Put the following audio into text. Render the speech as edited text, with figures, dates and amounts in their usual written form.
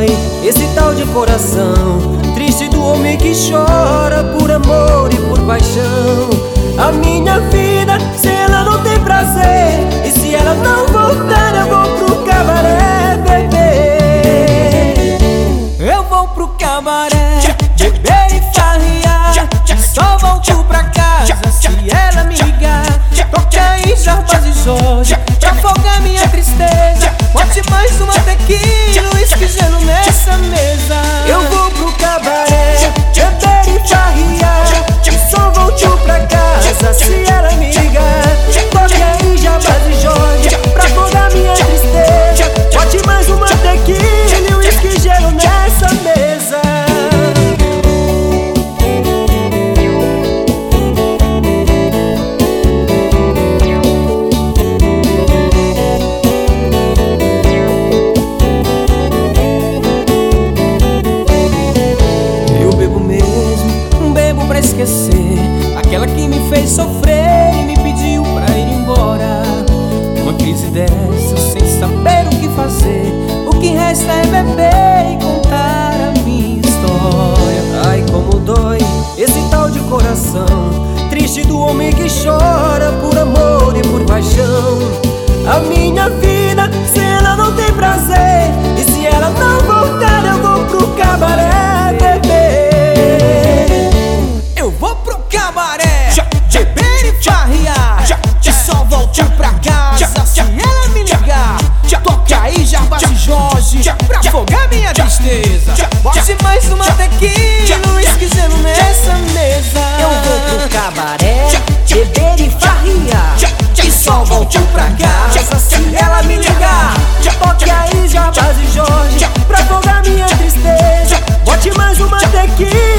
dói esse tal de coração triste do homem que chora por amor e por paixão. A minha vida, se ela não tem prazer, e se ela não voltar, eu vou pro cabaré beber. Eu vou pro cabaré beber e farrear, e só volto pra casa se ela me ligar. Toca aí Jarbas e Jorge pra afogar minha tristeza. Bote mais uma tequila, uísque, gelo nessa mesa. Eu vou pro cabaré beber e farrear, e só volto pra casa se ela me ligar. Toca aí Jarbas e Jorge pra afogar minha tristeza. Bote mais uma tequila e uísque, gelo nessa mesa. Esquecer aquela que me fez sofrer e me pediu pra ir embora. Uma crise dessa, sem saber o que fazer, o que resta é beber e contar a minha história. Ai, como dói esse tal de coração triste do homem que chora por amor e por paixão. A minha vida, se ela não tem prazer, e se ela não voltar, eu vou pro cabaré beber. Eu vou pro cabaré beber e farrear, e só volto pra casa se ela me ligar. Toca aí Jarbas e Jorge pra afogar minha tristeza. Bote mais uma tequila, uísque, gelo nessa mesa. Eu vou pro cabaré beber e farrear, e só volto pra casa se ela me ligar. toque aí Jarbas e Jorge pra afogar minha tristeza. Bote mais uma tequila